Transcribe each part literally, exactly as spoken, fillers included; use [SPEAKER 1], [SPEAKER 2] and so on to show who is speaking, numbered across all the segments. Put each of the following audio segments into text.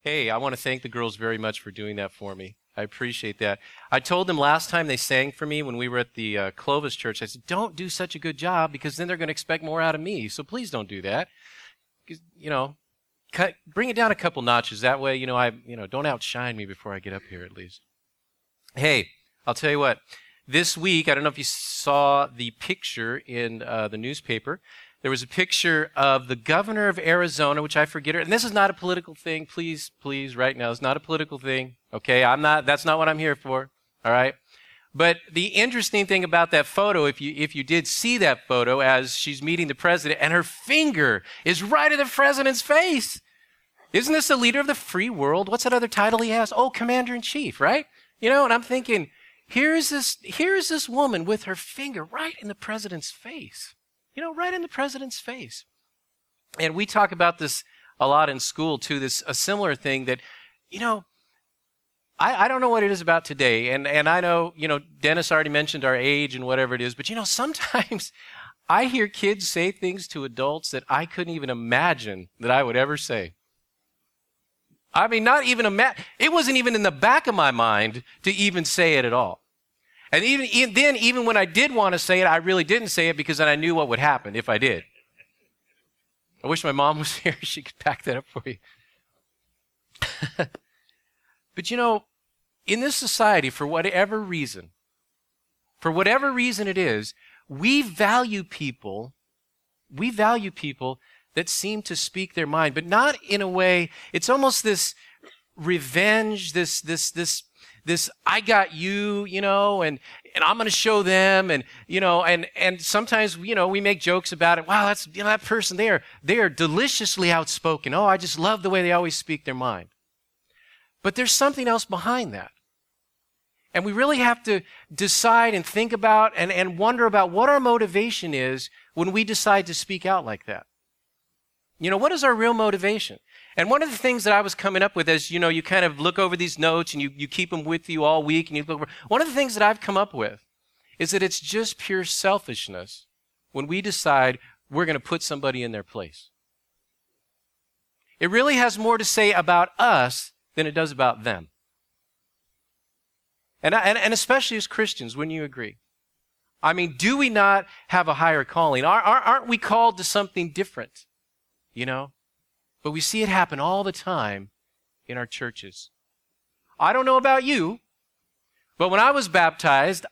[SPEAKER 1] Hey, I want to thank the girls very much for doing that for me. I appreciate that. I told them last time they sang for me when we were at the uh, Clovis Church, I said, don't do such a good job because then they're going to expect more out of me. So please don't do that. You know, cut, bring it down a couple notches. That way, you know, I, you know, don't outshine me before I get up here at least. Hey, I'll tell you what. This week, I don't know if you saw the picture in uh, the newspaper. There was a picture of the governor of Arizona, which I forget her. And this is not a political thing. Please, please, right now, it's not a political thing. Okay, I'm not. That's not what I'm here for. All right. But the interesting thing about that photo, if you if you did see that photo as she's meeting the president, and her finger is right in the president's face. Isn't this the leader of the free world? What's that other title he has? Oh, commander in chief, right? You know, and I'm thinking, here's this here's this woman with her finger right in the president's face. You know, right in the president's face. And we talk about this a lot in school, too, this a similar thing that, you know, I, I don't know what it is about today. And, and I know, you know, Dennis already mentioned our age and whatever it is. But, you know, sometimes I hear kids say things to adults that I couldn't even imagine that I would ever say. I mean, not even imagine. It wasn't even in the back of my mind to even say it at all. And even, even then, even when I did want to say it, I really didn't say it because then I knew what would happen if I did. I wish my mom was here. She could back that up for you. But you know, in this society, for whatever reason, for whatever reason it is, we value people, we value people that seem to speak their mind, but not in a way, it's almost this revenge, this, this, this, This, I got you, you know, and, and I'm going to show them. And, you know, and, and sometimes, you know, we make jokes about it. Wow, that's, you know, that person, they are, they are deliciously outspoken. Oh, I just love the way they always speak their mind. But there's something else behind that. And we really have to decide and think about and, and wonder about what our motivation is when we decide to speak out like that. You know, what is our real motivation? And one of the things that I was coming up with as, you know, you kind of look over these notes and you, you keep them with you all week and you look over, one of the things that I've come up with is that it's just pure selfishness when we decide we're going to put somebody in their place. It really has more to say about us than it does about them. And, and, and especially as Christians, wouldn't you agree? I mean, do we not have a higher calling? Aren't, aren't we called to something different? You know? But we see it happen all the time in our churches. I don't know about you, but when I was baptized,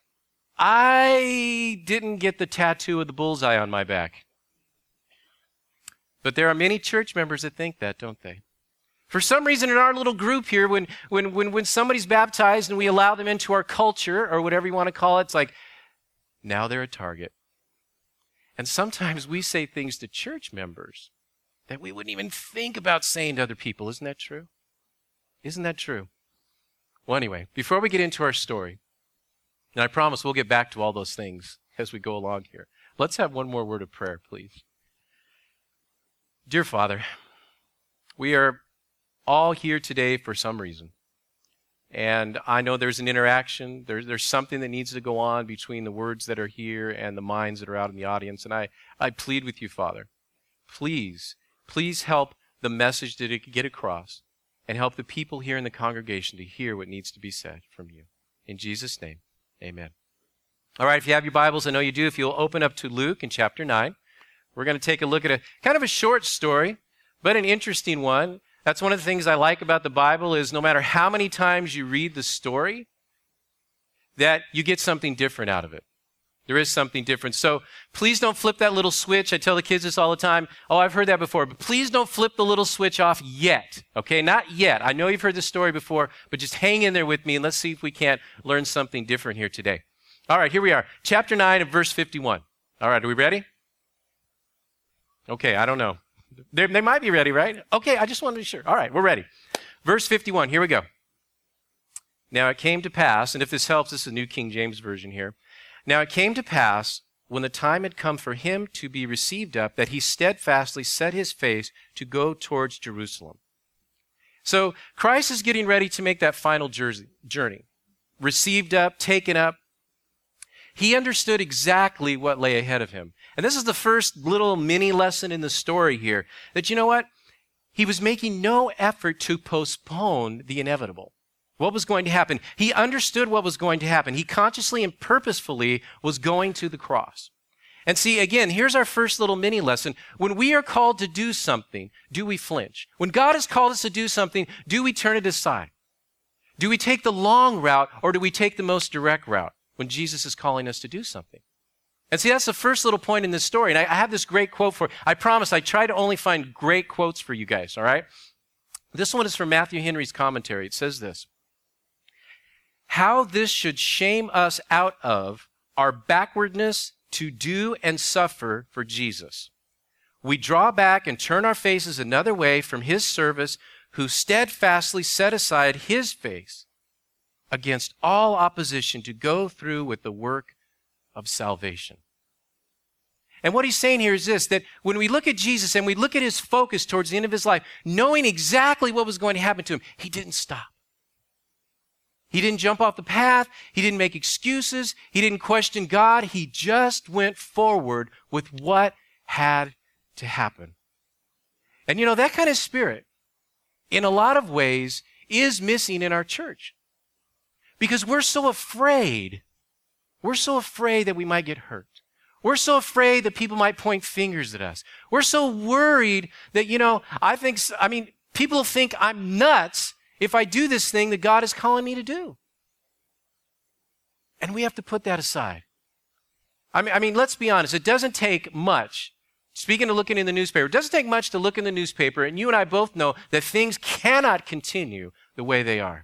[SPEAKER 1] I didn't get the tattoo of the bullseye on my back. But there are many church members that think that, don't they? For some reason in our little group here, when, when, when, when somebody's baptized and we allow them into our culture, or whatever you want to call it, it's like, now they're a target. And sometimes we say things to church members that we wouldn't even think about saying to other people. Isn't that true? Isn't that true? Well, anyway, before we get into our story, and I promise we'll get back to all those things as we go along here, let's have one more word of prayer, please. Dear Father, we are all here today for some reason. And I know there's an interaction. There's, there's something that needs to go on between the words that are here and the minds that are out in the audience. And I, I plead with you, Father, please, Please help the message to get across and help the people here in the congregation to hear what needs to be said from you. In Jesus' name, amen. All right, if you have your Bibles, I know you do. If you'll open up to Luke in chapter nine, we're going to take a look at a kind of a short story, but an interesting one. That's one of the things I like about the Bible is no matter how many times you read the story, that you get something different out of it. There is something different. So please don't flip that little switch. I tell the kids this all the time. Oh, I've heard that before. But please don't flip the little switch off yet. Okay, not yet. I know you've heard this story before, but just hang in there with me and let's see if we can't learn something different here today. All right, here we are. Chapter nine and verse fifty-one. All right, are we ready? Okay, I don't know. They're, they might be ready, right? Okay, I just wanted to be sure. All right, we're ready. Verse fifty-one, here we go. Now it came to pass, and if this helps, this is the New King James Version here. Now it came to pass, when the time had come for him to be received up, that he steadfastly set his face to go towards Jerusalem. So Christ is getting ready to make that final journey. Received up, taken up. He understood exactly what lay ahead of him. And this is the first little mini lesson in the story here, that you know what? he was making no effort to postpone the inevitable. What was going to happen? He understood what was going to happen. He consciously and purposefully was going to the cross. And see, again, here's our first little mini lesson. When we are called to do something, do we flinch? When God has called us to do something, do we turn it aside? Do we take the long route or do we take the most direct route when Jesus is calling us to do something? And see, that's the first little point in this story. And I, I have this great quote for, I promise I try to only find great quotes for you guys, all right? This one is from Matthew Henry's commentary. It says this: how this should shame us out of our backwardness to do and suffer for Jesus. We draw back and turn our faces another way from his service, who steadfastly set aside his face against all opposition to go through with the work of salvation. And what he's saying here is this, that when we look at Jesus and we look at his focus towards the end of his life, knowing exactly what was going to happen to him, he didn't stop. He didn't jump off the path. He didn't make excuses. He didn't question God. He just went forward with what had to happen. And you know, that kind of spirit, in a lot of ways, is missing in our church. Because we're so afraid. We're so afraid that we might get hurt. We're so afraid that people might point fingers at us. We're so worried that, you know, I think, I mean, people think I'm nuts if I do this thing that God is calling me to do. And we have to put that aside. I mean, I mean, let's be honest. It doesn't take much. Speaking of looking in the newspaper, it doesn't take much to look in the newspaper, and you and I both know that things cannot continue the way they are.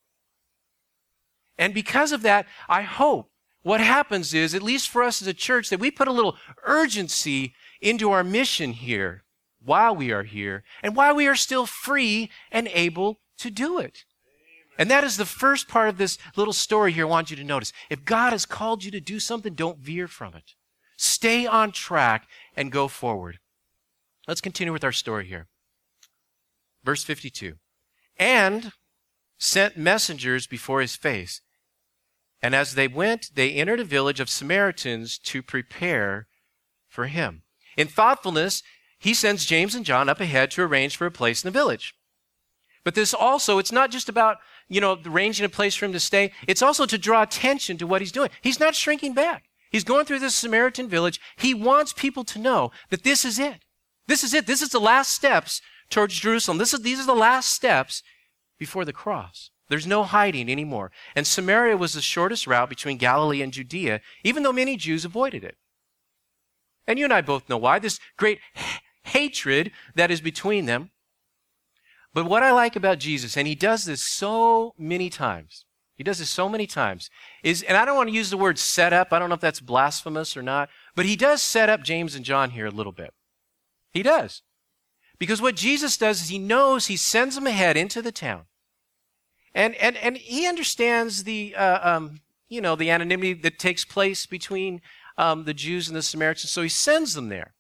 [SPEAKER 1] And because of that, I hope what happens is, at least for us as a church, that we put a little urgency into our mission here while we are here and while we are still free and able to do it. And that is the first part of this little story here I want you to notice. If God has called you to do something, don't veer from it. Stay on track and go forward. Let's continue with our story here. Verse fifty-two. And sent messengers before his face. And as they went, they entered a village of Samaritans to prepare for him. In thoughtfulness, he sends James and John up ahead to arrange for a place in the village. But this also, it's not just about, you know, arranging a place for him to stay. It's also to draw attention to what he's doing. He's not shrinking back. He's going through this Samaritan village. He wants people to know that this is it. This is it. This is the last steps towards Jerusalem. This is, these are the last steps before the cross. There's no hiding anymore. And Samaria was the shortest route between Galilee and Judea, even though many Jews avoided it. And you and I both know why. This great h- hatred that is between them. But what I like about Jesus, and he does this so many times, he does this so many times, is, and I don't want to use the word set up, I don't know if that's blasphemous or not, but he does set up James and John here a little bit. He does. Because what Jesus does is he knows, he sends them ahead into the town. And and and he understands the, uh, um, you know, the anonymity that takes place between um, the Jews and the Samaritans, so he sends them there.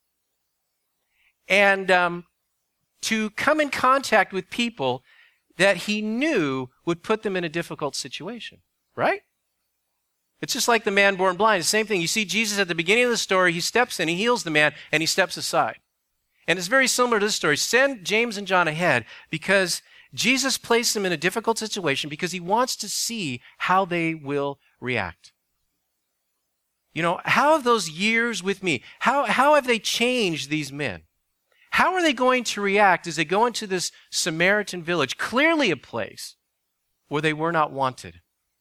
[SPEAKER 1] And um, to come in contact with people that he knew would put them in a difficult situation, right? It's just like the man born blind. The same thing. You see Jesus at the beginning of the story, he steps in, he heals the man, and he steps aside. And it's very similar to this story. Send James and John ahead because Jesus placed them in a difficult situation because he wants to see how they will react. You know, how have those years with me, how, how have they changed these men? How are they going to react as they go into this Samaritan village, clearly a place where they were not wanted?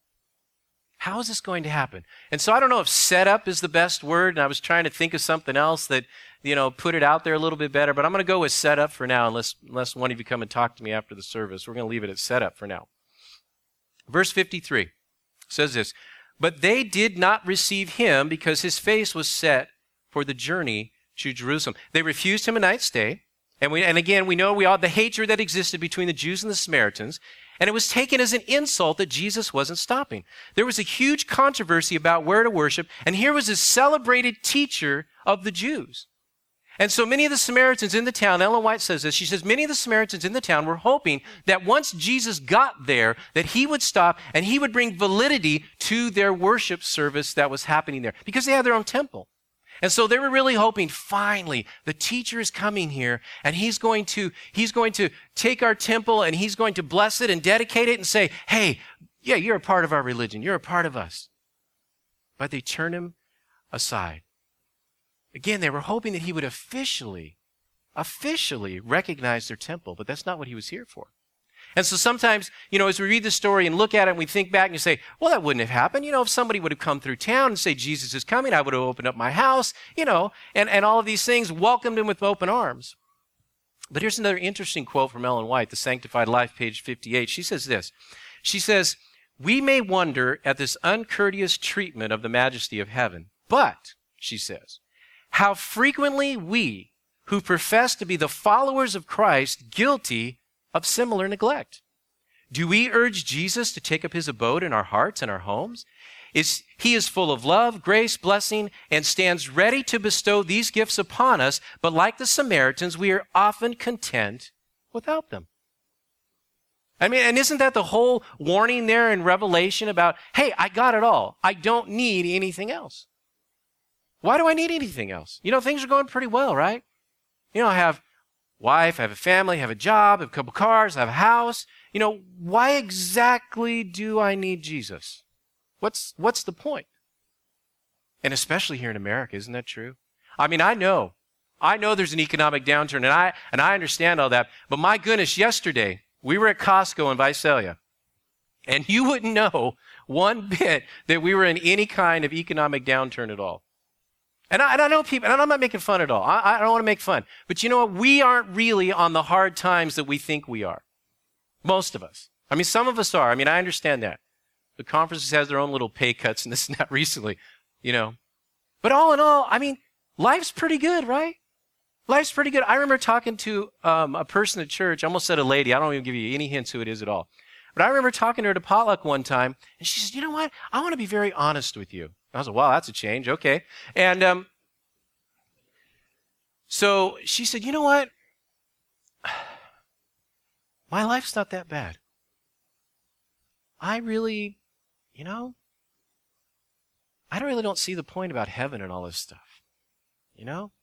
[SPEAKER 1] How is this going to happen? And so I don't know if setup is the best word, and I was trying to think of something else that, you know, put it out there a little bit better, but I'm going to go with setup for now, unless, unless one of you come and talk to me after the service. We're going to leave it at setup for now. Verse fifty-three says this, but they did not receive him because his face was set for the journey to Jerusalem. They refused him a night's stay. And we, and again, we know we all the hatred that existed between the Jews and the Samaritans. And it was taken as an insult that Jesus wasn't stopping. There was a huge controversy about where to worship. And here was this celebrated teacher of the Jews. And so many of the Samaritans in the town, Ellen White says this, she says, many of the Samaritans in the town were hoping that once Jesus got there, that he would stop and he would bring validity to their worship service that was happening there. Because they had their own temple. And so they were really hoping, finally, the teacher is coming here and he's going to, he's going to take our temple and he's going to bless it and dedicate it and say, hey, yeah, you're a part of our religion. You're a part of us. But they turned him aside. Again, they were hoping that he would officially, officially recognize their temple, but that's not what he was here for. And so sometimes, you know, as we read the story and look at it and we think back and you say, well, that wouldn't have happened. You know, if somebody would have come through town and say, Jesus is coming, I would have opened up my house, you know, and, and all of these things, welcomed him with open arms. But here's another interesting quote from Ellen White, The Sanctified Life, page fifty-eight. She says this. She says, we may wonder at this uncourteous treatment of the majesty of heaven, but, she says, how frequently we, who profess to be the followers of Christ, guilty of similar neglect. Do we urge Jesus to take up his abode in our hearts and our homes? Is, he is full of love, grace, blessing, and stands ready to bestow these gifts upon us, but like the Samaritans, we are often content without them. I mean, and isn't that the whole warning there in Revelation about, hey, I got it all. I don't need anything else. Why do I need anything else? You know, things are going pretty well, right? You know, I have wife, I have a family, I have a job, I have a couple cars, I have a house. You know, why exactly do I need Jesus? What's, what's the point? And especially here in America, isn't that true? I mean, I know, I know there's an economic downturn and I, and I understand all that, but my goodness, yesterday we were at Costco in Visalia and you wouldn't know one bit that we were in any kind of economic downturn at all. And I, and I know people, and I'm not making fun at all. I, I don't want to make fun. But you know what? We aren't really on the hard times that we think we are. Most of us. I mean, some of us are. I mean, I understand that. The conferences has their own little pay cuts and this and that recently, you know. But all in all, I mean, life's pretty good, right? Life's pretty good. I remember talking to um, a person at church. I almost said a lady. I don't even give you any hints who it is at all. But I remember talking to her at a potluck one time, and she said, you know what? I want to be very honest with you. I was like, wow, that's a change. Okay. And um, so she said, you know what? My life's not that bad. I really, you know, I don't really don't see the point about heaven and all this stuff. You know?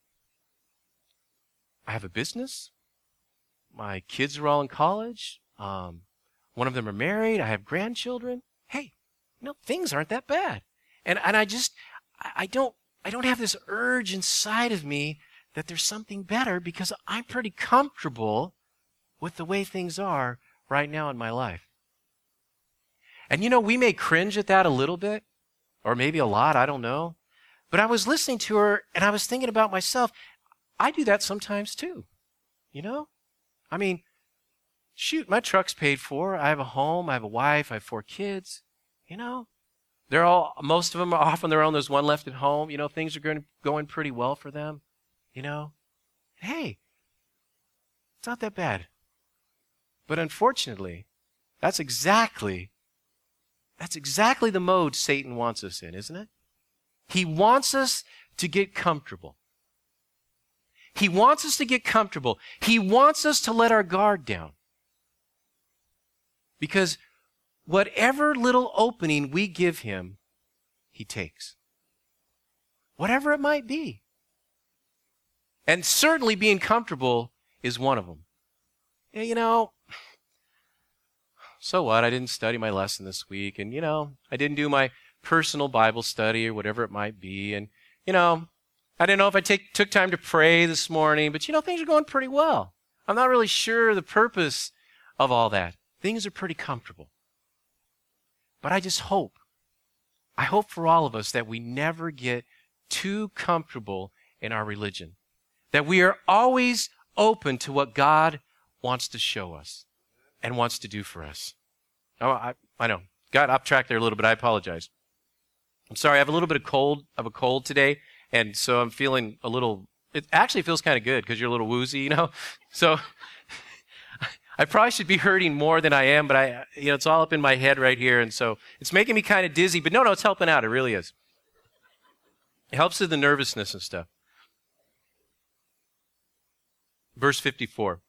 [SPEAKER 1] I have a business. My kids are all in college. Um, one of them are married. I have grandchildren. Hey, you know, things aren't that bad. And and I just, I don't, I don't have this urge inside of me that there's something better because I'm pretty comfortable with the way things are right now in my life. And you know, we may cringe at that a little bit, or maybe a lot, I don't know. But I was listening to her and I was thinking about myself. I do that sometimes too, you know? I mean, shoot, my truck's paid for. I have a home, I have a wife, I have four kids, you know? They're all, most of them are off on their own. There's one left at home. You know, things are going, going pretty well for them, you know? Hey, it's not that bad. But unfortunately, that's exactly, that's exactly the mode Satan wants us in, isn't it? He wants us to get comfortable. He wants us to get comfortable. He wants us to let our guard down. Because whatever little opening we give him, he takes. Whatever it might be. And certainly being comfortable is one of them. Yeah, you know, so what? I didn't study my lesson this week. And, you know, I didn't do my personal Bible study or whatever it might be. And, you know, I didn't know if I take, took time to pray this morning. But, you know, things are going pretty well. I'm not really sure the purpose of all that. Things are pretty comfortable. But I just hope, I hope for all of us that we never get too comfortable in our religion. That we are always open to what God wants to show us and wants to do for us. Oh, I, I know, got off track there a little bit. I apologize. I'm sorry, I have a little bit of cold, of a cold today, and so I'm feeling a little, it actually feels kind of good because you're a little woozy, you know? So I probably should be hurting more than I am, but I, you know, it's all up in my head right here, and so it's making me kind of dizzy, but no, no, it's helping out. It really is. It helps with the nervousness and stuff. Verse fifty-four.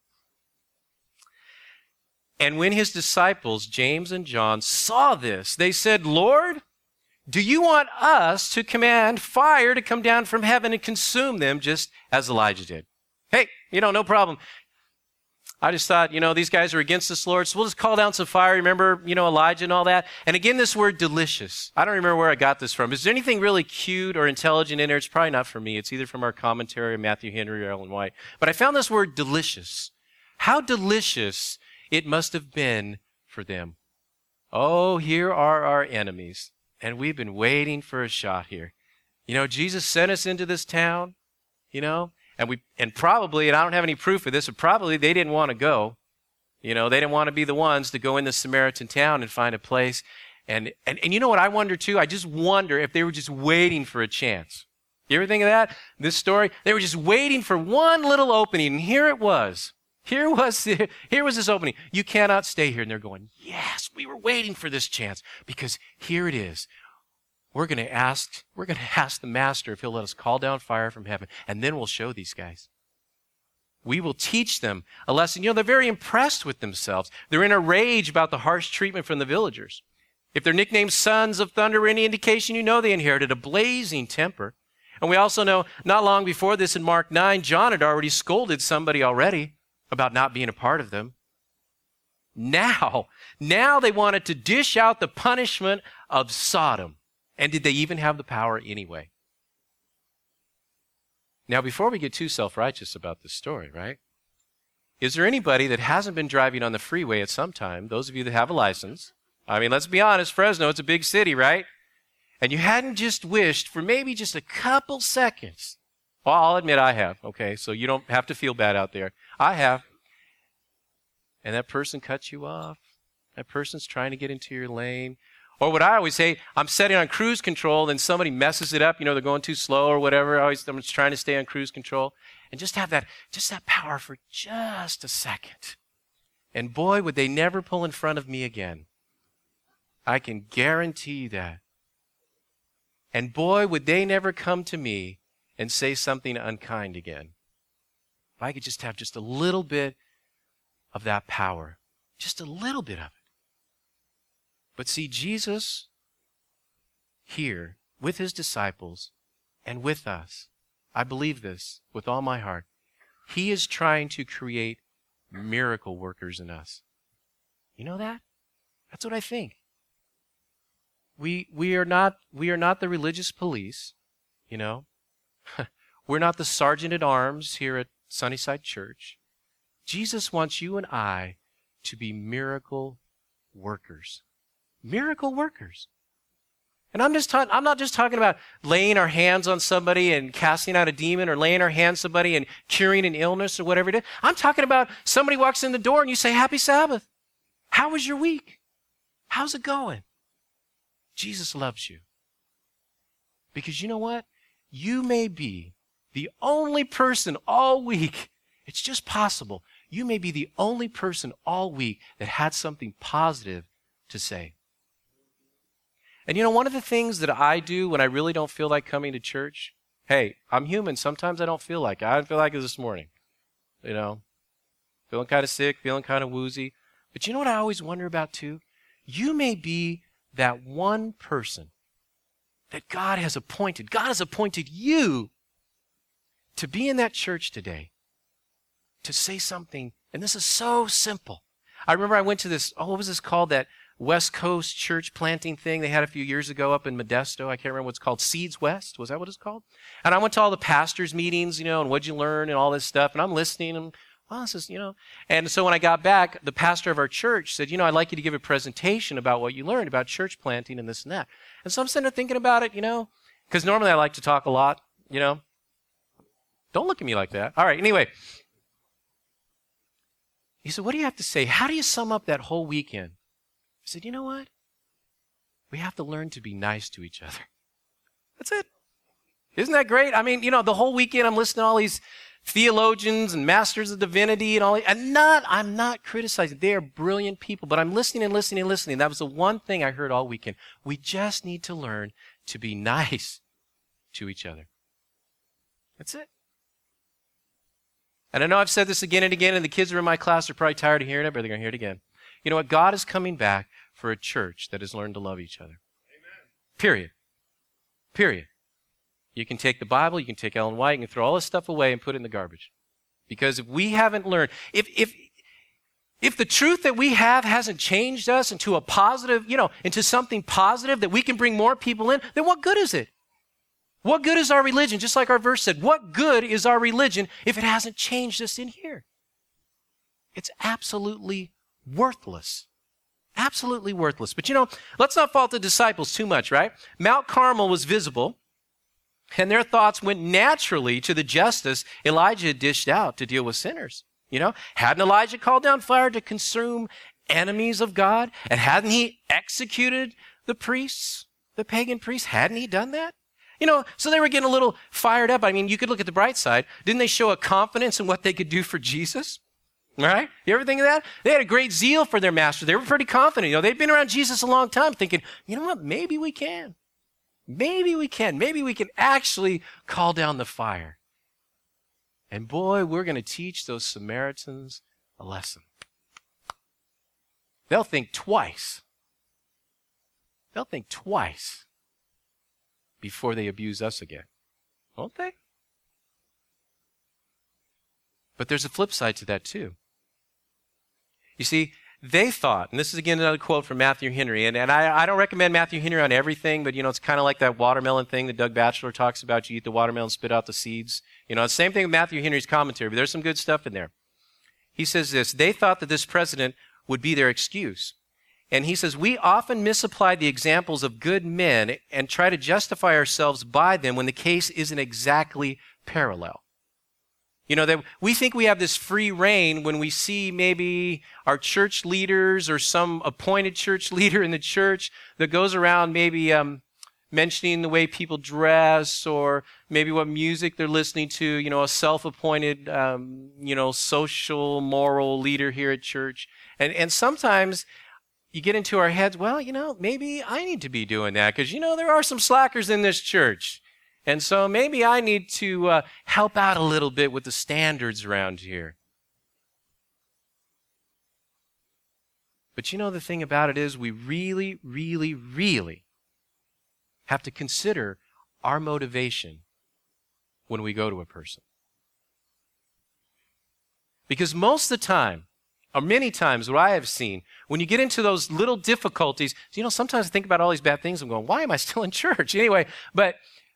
[SPEAKER 1] And when his disciples, James and John, saw this, they said, Lord, Do you want us to command fire to come down from heaven and consume them just as Elijah did? Hey, you know, no problem. I just thought, you know, these guys are against us, Lord, so we'll just call down some fire. Remember, you know, Elijah and all that? And again, this word delicious. I don't remember where I got this from. Is there anything really cute or intelligent in there? It's probably not from me. It's either from our commentary, Matthew Henry or Ellen White. But I found this word delicious. How delicious it must have been for them. Oh, here are our enemies. And we've been waiting for a shot here. You know, Jesus sent us into this town, you know, and we, and probably, and I don't have any proof of this, but probably they didn't want to go. You know, they didn't want to be the ones to go in the Samaritan town and find a place. And, and, and you know what I wonder too? I just wonder if they were just waiting for a chance. You ever think of that? This story? They were just waiting for one little opening, and here it was. Here was, here was this opening. You cannot stay here. And they're going, yes, we were waiting for this chance because here it is. We're going to ask, we're going to ask the master if he'll let us call down fire from heaven, and then we'll show these guys. We will teach them a lesson. You know, they're very impressed with themselves. They're in a rage about the harsh treatment from the villagers. If they're nicknamed sons of thunder, any indication, you know they inherited a blazing temper. And we also know not long before this in Mark nine, John had already scolded somebody already about not being a part of them. Now, now they wanted to dish out the punishment of Sodom. And did they even have the power anyway? Now, before we get too self-righteous about this story, right? Is there anybody that hasn't been driving on the freeway at some time, those of you that have a license? I mean, let's be honest, Fresno, it's a big city, right? And you hadn't just wished for maybe just a couple seconds. Well, I'll admit I have, okay? So you don't have to feel bad out there. I have. And that person cuts you off. That person's trying to get into your lane. Or what I always say, I'm setting on cruise control, and somebody messes it up. You know, they're going too slow or whatever. I always, I'm just trying to stay on cruise control. And just have that, just that power for just a second. And boy, would they never pull in front of me again. I can guarantee that. And boy, would they never come to me and say something unkind again. If I could just have just a little bit of that power. Just a little bit of it. But see, Jesus here with his disciples and with us, I believe this with all my heart, he is trying to create miracle workers in us. You know that? That's what I think. We, we are not, we are not the religious police, you know. We're not the sergeant at arms here at Sunnyside Church. Jesus wants you and I to be miracle workers. Miracle workers. And I'm just talking, I'm not just talking about laying our hands on somebody and casting out a demon or laying our hands on somebody and curing an illness or whatever it is. I'm talking about somebody walks in the door and you say, Happy Sabbath. How was your week? How's it going? Jesus loves you. Because you know what? You may be the only person all week. It's just possible. You may be the only person all week that had something positive to say. And you know, one of the things that I do when I really don't feel like coming to church, hey, I'm human. Sometimes I don't feel like it. I didn't feel like it this morning. You know, feeling kind of sick, feeling kind of woozy. But you know what I always wonder about too? You may be that one person that God has appointed. God has appointed you to be in that church today, to say something. And this is so simple. I remember I went to this, oh, what was this called? That West Coast church planting thing they had a few years ago up in Modesto. I can't remember what it's called. Seeds West. Was that what it's called? And I went to all the pastors' meetings, you know, and what'd you learn and all this stuff. And I'm listening and, well, this is, you know. And so when I got back, the pastor of our church said, you know, I'd like you to give a presentation about what you learned about church planting and this and that. And so I'm sitting there thinking about it, you know, because normally I like to talk a lot, you know. Don't look at me like that. All right, anyway. He said, what do you have to say? How do you sum up that whole weekend? I said, you know what? We have to learn to be nice to each other. That's it. Isn't that great? I mean, you know, the whole weekend I'm listening to all these theologians and masters of divinity and all, and not, I'm not criticizing. They are brilliant people, but I'm listening and listening and listening. That was the one thing I heard all weekend. We just need to learn to be nice to each other. That's it. And I know I've said this again and again, and the kids who are in my class are probably tired of hearing it, but they're going to hear it again. You know what? God is coming back for a church that has learned to love each other. Amen. Period. Period. You can take the Bible, you can take Ellen White, you can throw all this stuff away and put it in the garbage. Because if we haven't learned, if if if the truth that we have hasn't changed us into a positive, you know, into something positive that we can bring more people in, then what good is it? What good is our religion? Just like our verse said, what good is our religion if it hasn't changed us in here? It's absolutely worthless. Absolutely worthless. But you know, let's not fault the disciples too much, right? Mount Carmel was visible, and their thoughts went naturally to the justice Elijah had dished out to deal with sinners. You know, hadn't Elijah called down fire to consume enemies of God? And hadn't he executed the priests, the pagan priests? Hadn't he done that? You know, so they were getting a little fired up. I mean, you could look at the bright side. Didn't they show a confidence in what they could do for Jesus? Right? You ever think of that? They had a great zeal for their master. They were pretty confident. You know, they'd been around Jesus a long time thinking, you know what? Maybe we can. Maybe we can. Maybe we can actually call down the fire. And boy, we're going to teach those Samaritans a lesson. They'll think twice. They'll think twice before they abuse us again. Won't they? But there's a flip side to that too. You see, they thought, and this is again another quote from Matthew Henry, and, and I, I don't recommend Matthew Henry on everything, but you know, it's kind of like that watermelon thing that Doug Batchelor talks about. You eat the watermelon, spit out the seeds. You know, it's the same thing with Matthew Henry's commentary, but there's some good stuff in there. He says this, they thought that this president would be their excuse. And he says, we often misapply the examples of good men and try to justify ourselves by them when the case isn't exactly parallel. You know, that we think we have this free reign when we see maybe our church leaders or some appointed church leader in the church that goes around maybe um, mentioning the way people dress or maybe what music they're listening to, you know, a self-appointed, um, you know, social, moral leader here at church. And, and sometimes you get into our heads, well, you know, maybe I need to be doing that because, you know, there are some slackers in this church. And so maybe I need to uh, help out a little bit with the standards around here. But you know, the thing about it is we really, really, really have to consider our motivation when we go to a person. Because most of the time, or many times what I have seen, when you get into those little difficulties, you know, sometimes I think about all these bad things, I'm going, why am I still in church? Anyway, but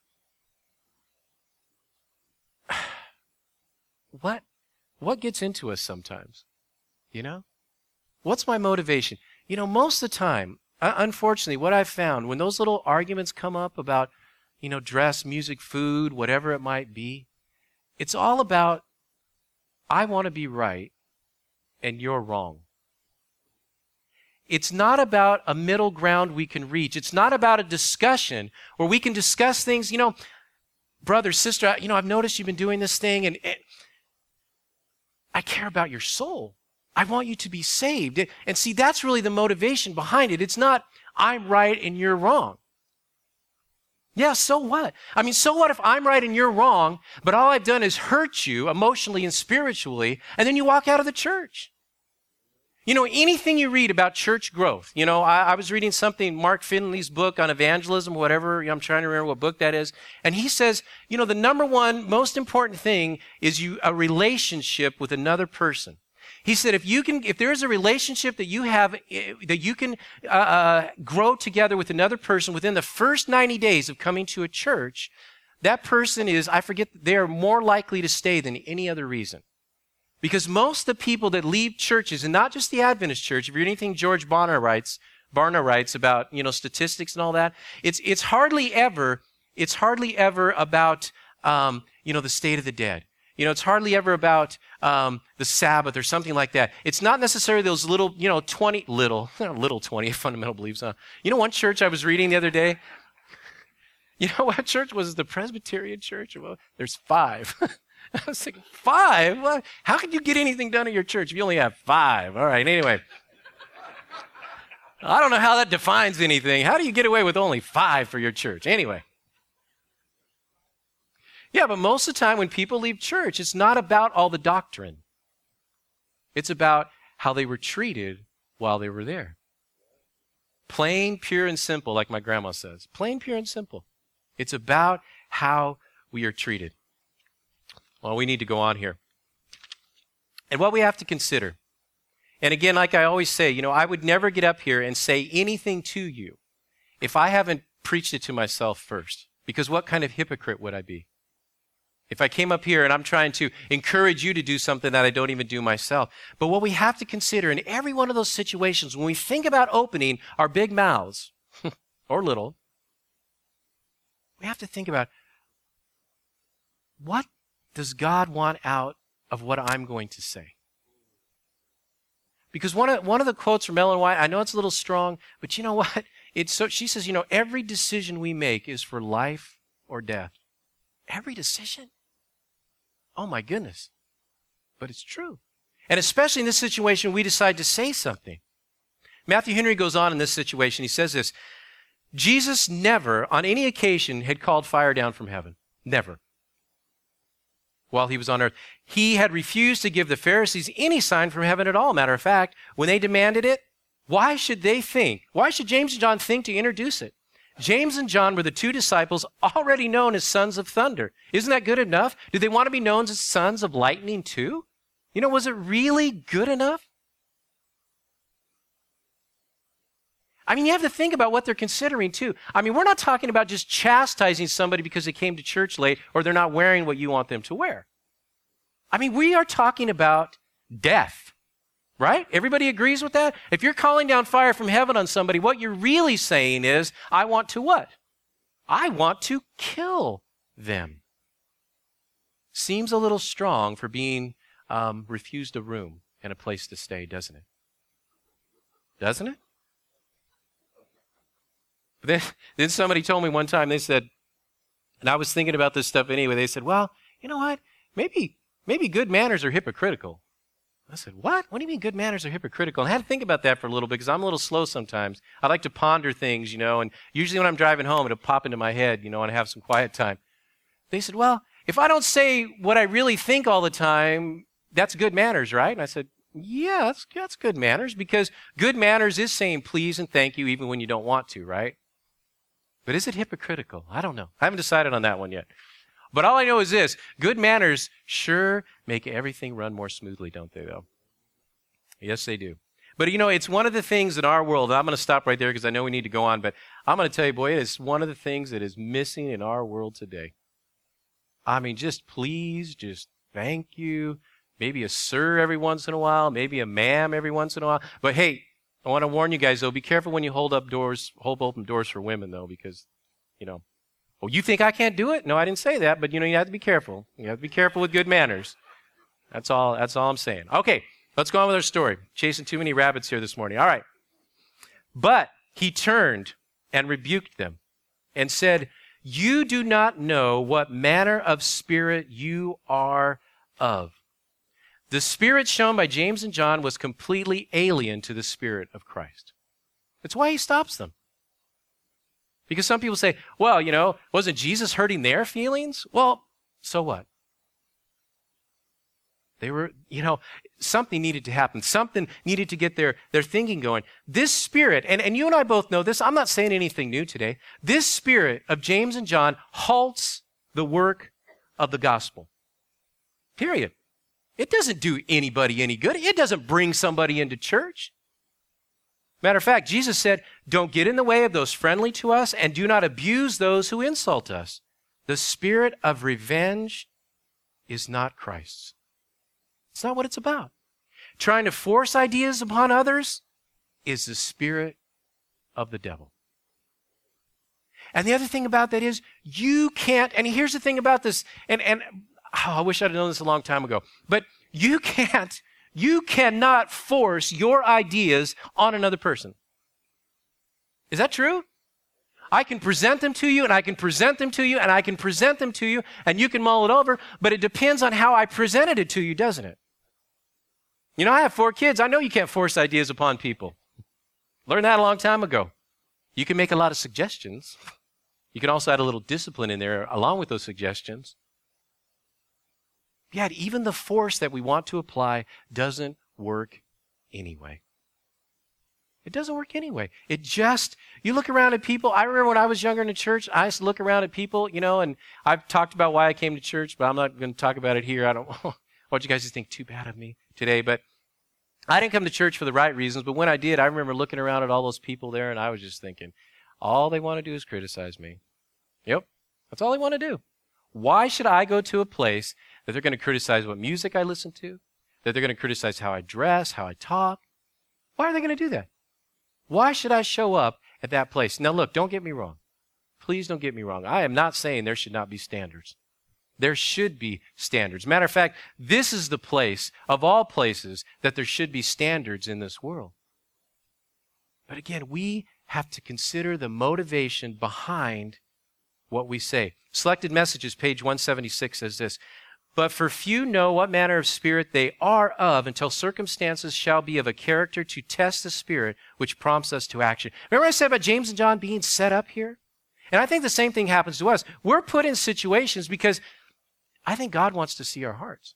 [SPEAKER 1] What what gets into us sometimes? You know? What's my motivation? You know, most of the time, uh, unfortunately, what I've found, when those little arguments come up about, you know, dress, music, food, whatever it might be, it's all about, I want to be right and you're wrong. It's not about a middle ground we can reach. It's not about a discussion where we can discuss things, you know, brother, sister, you know, I've noticed you've been doing this thing and it, I care about your soul. I want you to be saved. And see, that's really the motivation behind it. It's not, I'm right and you're wrong. Yeah, so what? I mean, so what if I'm right and you're wrong, but all I've done is hurt you emotionally and spiritually, and then you walk out of the church? You know, anything you read about church growth, you know, I, I was reading something, Mark Finley's book on evangelism, whatever, I'm trying to remember what book that is, and he says, you know, the number one most important thing is you a relationship with another person. He said, if you can, if there is a relationship that you have, that you can uh, uh, grow together with another person within the first ninety days of coming to a church, that person is, I forget, they are more likely to stay than any other reason. Because most of the people that leave churches, and not just the Adventist church, if you read anything George Barna writes, Barna writes about, you know, statistics and all that, it's it's hardly ever, it's hardly ever about, um, you know, the state of the dead. You know, it's hardly ever about um, the Sabbath or something like that. It's not necessarily those little, you know, twenty, little, little twenty fundamental beliefs. Huh? You know, one church I was reading the other day, you know what church was it? The Presbyterian church? Well, there's five. I was thinking, five? Well, how can you get anything done at your church if you only have five? All right, anyway. I don't know how that defines anything. How do you get away with only five for your church? Anyway. Yeah, but most of the time when people leave church, it's not about all the doctrine. It's about how they were treated while they were there. Plain, pure, and simple, like my grandma says. Plain, pure, and simple. It's about how we are treated. Well, we need to go on here. And what we have to consider, and again, like I always say, you know, I would never get up here and say anything to you if I haven't preached it to myself first. Because what kind of hypocrite would I be? If I came up here and I'm trying to encourage you to do something that I don't even do myself. But what we have to consider in every one of those situations, when we think about opening our big mouths, or little, we have to think about, what does God want out of what I'm going to say? Because one of, one of the quotes from Ellen White, I know it's a little strong, but you know what? It's so, she says, you know, every decision we make is for life or death. Every decision? Oh my goodness. But it's true. And especially in this situation, we decide to say something. Matthew Henry goes on in this situation. He says this, Jesus never, on any occasion, had called fire down from heaven. Never. While he was on earth. He had refused to give the Pharisees any sign from heaven at all. Matter of fact, when they demanded it, why should they think? Why should James and John think to introduce it? James and John were the two disciples already known as sons of thunder. Isn't that good enough? Did they want to be known as sons of lightning too? You know, was it really good enough? I mean, you have to think about what they're considering too. I mean, we're not talking about just chastising somebody because they came to church late or they're not wearing what you want them to wear. I mean, we are talking about death, right? Everybody agrees with that? If you're calling down fire from heaven on somebody, what you're really saying is, I want to what? I want to kill them. Seems a little strong for being um, refused a room and a place to stay, doesn't it? Doesn't it? But then, then somebody told me one time, they said, and I was thinking about this stuff anyway, they said, well, you know what? Maybe, maybe good manners are hypocritical. I said, what? What do you mean good manners are hypocritical? And I had to think about that for a little bit because I'm a little slow sometimes. I like to ponder things, you know, and usually when I'm driving home, it'll pop into my head, you know, and I have some quiet time. They said, well, if I don't say what I really think all the time, that's good manners, right? And I said, yeah, that's, that's good manners because good manners is saying please and thank you even when you don't want to, right? But is it hypocritical? I don't know. I haven't decided on that one yet. But all I know is this, good manners sure make everything run more smoothly, don't they, though? Yes, they do. But, you know, it's one of the things in our world, and I'm going to stop right there because I know we need to go on, but I'm going to tell you, boy, it is one of the things that is missing in our world today. I mean, just please, just thank you, maybe a sir every once in a while, maybe a ma'am every once in a while. But, hey, I want to warn you guys, though, be careful when you hold up doors, hold open doors for women, though, because, you know, oh, you think I can't do it? No, I didn't say that, but, you know, you have to be careful. You have to be careful with good manners. That's all, that's all I'm saying. Okay, let's go on with our story. Chasing too many rabbits here this morning. All right. But he turned and rebuked them and said, you do not know what manner of spirit you are of. The spirit shown by James and John was completely alien to the Spirit of Christ. That's why he stops them. Because some people say, well, you know, wasn't Jesus hurting their feelings? Well, so what? They were, you know, something needed to happen. Something needed to get their, their thinking going. This spirit, and, and you and I both know this, I'm not saying anything new today. This spirit of James and John halts the work of the gospel. Period. It doesn't do anybody any good. It doesn't bring somebody into church. Matter of fact, Jesus said, don't get in the way of those friendly to us and do not abuse those who insult us. The spirit of revenge is not Christ's. It's not what it's about. Trying to force ideas upon others is the spirit of the devil. And the other thing about that is you can't, and here's the thing about this, and, and oh, I wish I'd have known this a long time ago, but you can't, you cannot force your ideas on another person. Is that true? I can present them to you, and I can present them to you, and I can present them to you, and you can mull it over, but it depends on how I presented it to you, doesn't it? You know, I have four kids. I know you can't force ideas upon people. Learned that a long time ago. You can make a lot of suggestions. You can also add a little discipline in there along with those suggestions. Yet even the force that we want to apply doesn't work anyway. It doesn't work anyway. It just, you look around at people. I remember when I was younger in the church, I used to look around at people, you know, and I've talked about why I came to church, but I'm not going to talk about it here. I don't want you guys to think too bad of me today, but I didn't come to church for the right reasons, but when I did, I remember looking around at all those people there, and I was just thinking, all they want to do is criticize me. Yep, that's all they want to do. Why should I go to a place that they're going to criticize what music I listen to, that they're going to criticize how I dress, how I talk? Why are they going to do that? Why should I show up at that place? Now look, don't get me wrong. Please don't get me wrong. I am not saying there should not be standards. There should be standards. Matter of fact, this is the place of all places that there should be standards in this world. But again, we have to consider the motivation behind what we say. Selected Messages, page one seventy-six says this, "But for few know what manner of spirit they are of until circumstances shall be of a character to test the spirit which prompts us to action." Remember I said about James and John being set up here? And I think the same thing happens to us. We're put in situations because I think God wants to see our hearts.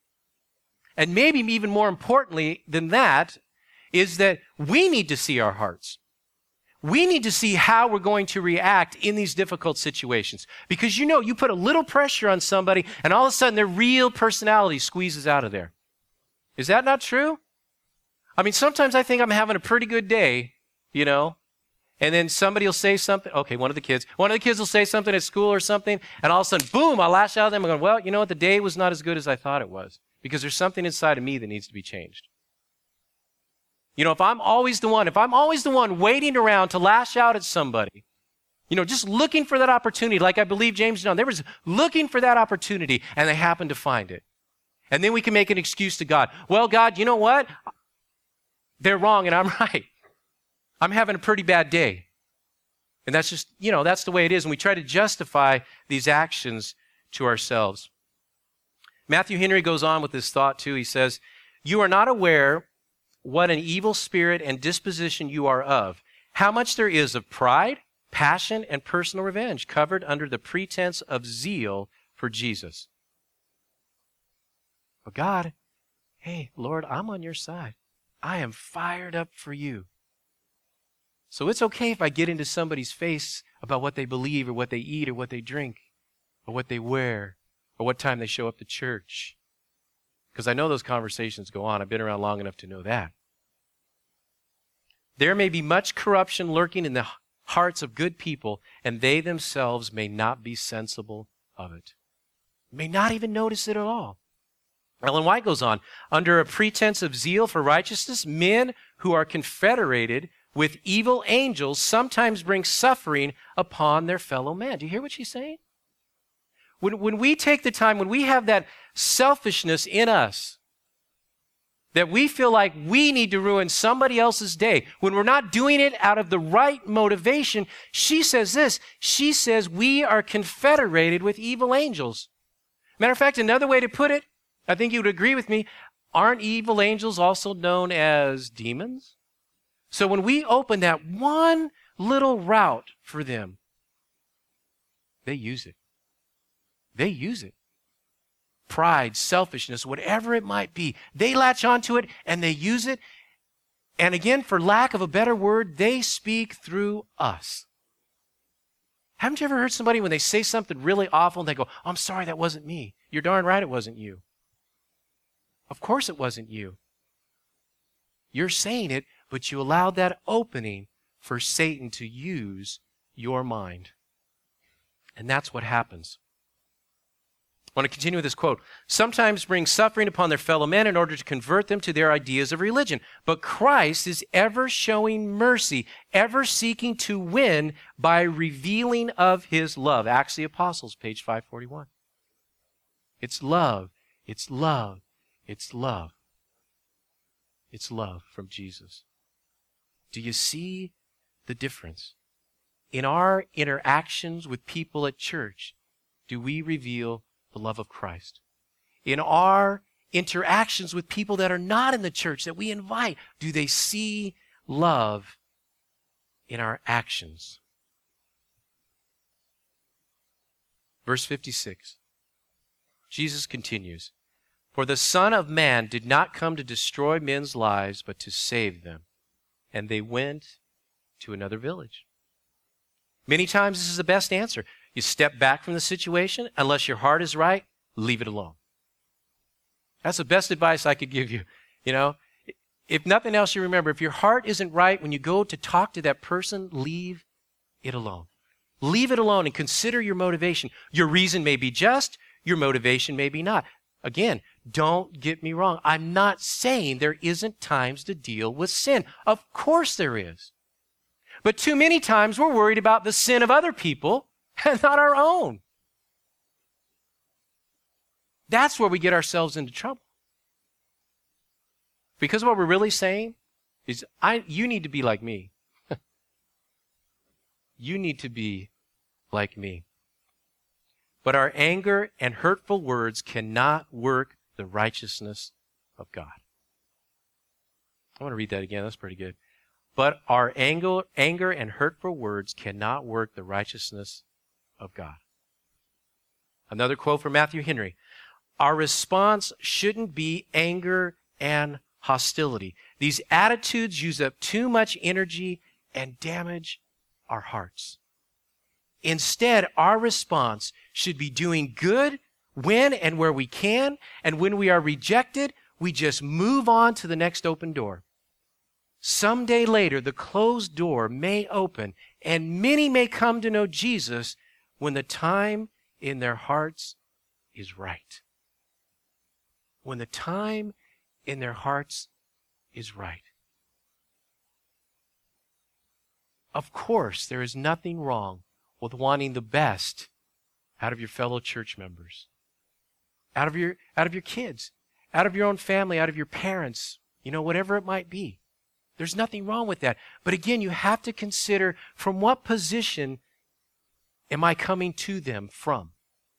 [SPEAKER 1] And maybe even more importantly than that is that we need to see our hearts. We need to see how we're going to react in these difficult situations. Because you know, you put a little pressure on somebody and all of a sudden their real personality squeezes out of there. Is that not true? I mean, sometimes I think I'm having a pretty good day, you know, and then somebody will say something. Okay, one of the kids. One of the kids will say something at school or something, and all of a sudden, boom, I lash out at them. I'm going, well, you know what? The day was not as good as I thought it was because there's something inside of me that needs to be changed. You know, if I'm always the one, if I'm always the one waiting around to lash out at somebody, you know, just looking for that opportunity, like I believe James and John, they were looking for that opportunity and they happened to find it. And then we can make an excuse to God. Well, God, you know what? They're wrong and I'm right. I'm having a pretty bad day. And that's just, you know, that's the way it is. And we try to justify these actions to ourselves. Matthew Henry goes on with this thought too. He says, "You are not aware what an evil spirit and disposition you are of, how much there is of pride, passion, and personal revenge covered under the pretense of zeal for Jesus." But God, hey, Lord, I'm on your side. I am fired up for you. So it's okay if I get into somebody's face about what they believe or what they eat or what they drink or what they wear or what time they show up to church. Because I know those conversations go on. I've been around long enough to know that. There may be much corruption lurking in the hearts of good people, and they themselves may not be sensible of it. May not even notice it at all. Ellen White goes on, "Under a pretense of zeal for righteousness, men who are confederated with evil angels sometimes bring suffering upon their fellow man." Do you hear what she's saying? When, when we take the time, when we have that selfishness in us, that we feel like we need to ruin somebody else's day, when we're not doing it out of the right motivation, she says this, she says we are confederated with evil angels. Matter of fact, another way to put it, I think you would agree with me, aren't evil angels also known as demons? So when we open that one little route for them, they use it. They use it. Pride, selfishness, whatever it might be, they latch onto it and they use it. And again, for lack of a better word, they speak through us. Haven't you ever heard somebody when they say something really awful and they go, "Oh, I'm sorry, that wasn't me." You're darn right it wasn't you. Of course it wasn't you. You're saying it, but you allowed that opening for Satan to use your mind. And that's what happens. I want to continue with this quote. "Sometimes bring suffering upon their fellow men in order to convert them to their ideas of religion. But Christ is ever showing mercy, ever seeking to win by revealing of his love." Acts of the Apostles, page five forty-one. It's love. It's love. It's love. It's love from Jesus. Do you see the difference? In our interactions with people at church, do we reveal the love of Christ? In our interactions with people that are not in the church that we invite, do they see love in our actions? Verse fifty-six, Jesus continues, "For the Son of Man did not come to destroy men's lives, but to save them. and they went to another village. Many times this is the best answer. You step back from the situation. Unless your heart is right, leave it alone. That's the best advice I could give you. You know, if nothing else, you remember, if your heart isn't right when you go to talk to that person, leave it alone. Leave it alone and consider your motivation. Your reason may be just, your motivation may be not. Again, don't get me wrong. I'm not saying there isn't times to deal with sin. Of course there is. But too many times we're worried about the sin of other people and not our own. That's where we get ourselves into trouble. Because what we're really saying is, I, you need to be like me. You need to be like me. But our anger and hurtful words cannot work the righteousness of God. I want to read that again. That's pretty good. But our anger, anger and hurtful words cannot work the righteousness of God. Another quote from Matthew Henry. Our response shouldn't be anger and hostility. These attitudes use up too much energy and damage our hearts. Instead, our response should be doing good when and where we can, and when we are rejected, we just move on to the next open door. Someday later, the closed door may open, and many may come to know Jesus when the time in their hearts is right. When the time in their hearts is right. Of course, there is nothing wrong with wanting the best out of your fellow church members, out of your, out of your kids, out of your own family, out of your parents, you know, whatever it might be. There's nothing wrong with that. But again, you have to consider, from what position am I coming to them from?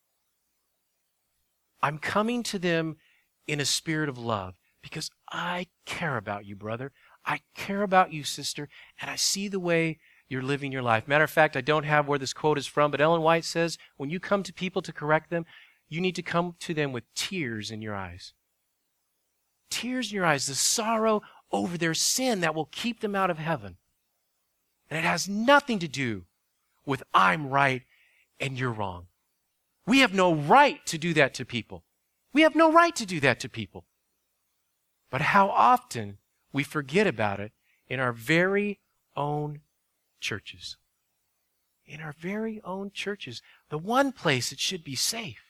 [SPEAKER 1] I'm coming to them in a spirit of love because I care about you, brother. I care about you, sister, and I see the way you're living your life. Matter of fact, I don't have where this quote is from, but Ellen White says, when you come to people to correct them, you need to come to them with tears in your eyes. Tears in your eyes, the sorrow over their sin that will keep them out of heaven. And it has nothing to do with I'm right and you're wrong. We have no right to do that to people. We have no right to do that to people. But how often we forget about it in our very own churches. In our very own churches. The one place it should be safe.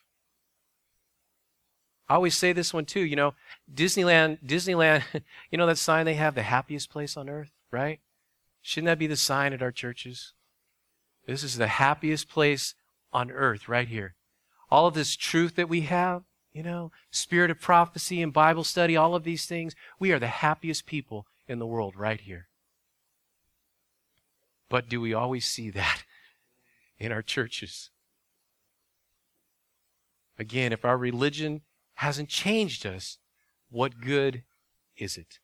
[SPEAKER 1] I always say this one too, you know, Disneyland, Disneyland, you know that sign they have, the happiest place on earth, right? Shouldn't that be the sign at our churches? This is the happiest place on earth right here. All of this truth that we have, you know, spirit of prophecy and Bible study, all of these things, we are the happiest people in the world right here. But do we always see that in our churches? Again, if our religion hasn't changed us, what good is it?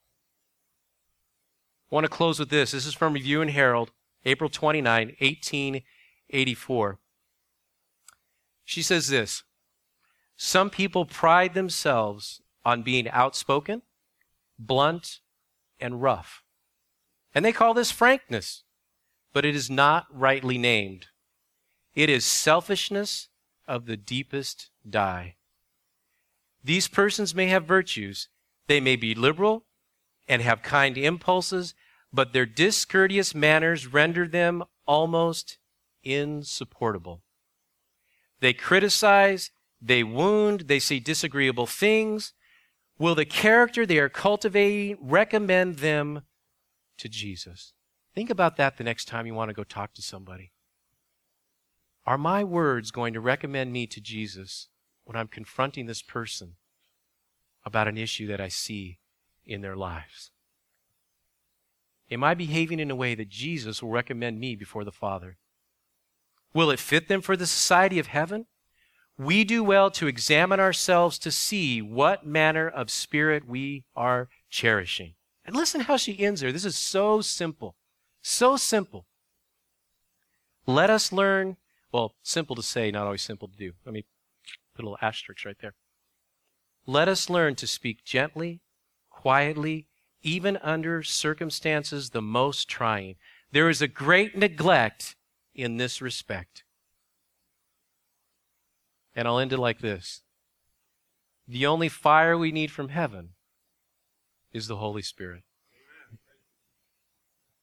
[SPEAKER 1] I want to close with this. This is from Review and Herald, April twenty-ninth, eighteen eighty-four. She says this: some people pride themselves on being outspoken, blunt, and rough. And they call this frankness, but it is not rightly named. It is selfishness of the deepest dye. These persons may have virtues. They may be liberal and have kind impulses, but their discourteous manners render them almost insupportable. They criticize, they wound, they say disagreeable things. Will the character they are cultivating recommend them to Jesus? Think about that the next time you want to go talk to somebody. Are my words going to recommend me to Jesus when I'm confronting this person about an issue that I see in their lives? Am I behaving in a way that Jesus will recommend me before the Father? Will it fit them for the society of heaven? We do well to examine ourselves to see what manner of spirit we are cherishing. And listen how she ends there. This is so simple. So simple. Let us learn, well, simple to say, not always simple to do. Let me put a little asterisk right there. Let us learn to speak gently, quietly, even under circumstances the most trying. There is a great neglect in this respect. And I'll end it like this. The only fire we need from heaven is the Holy Spirit.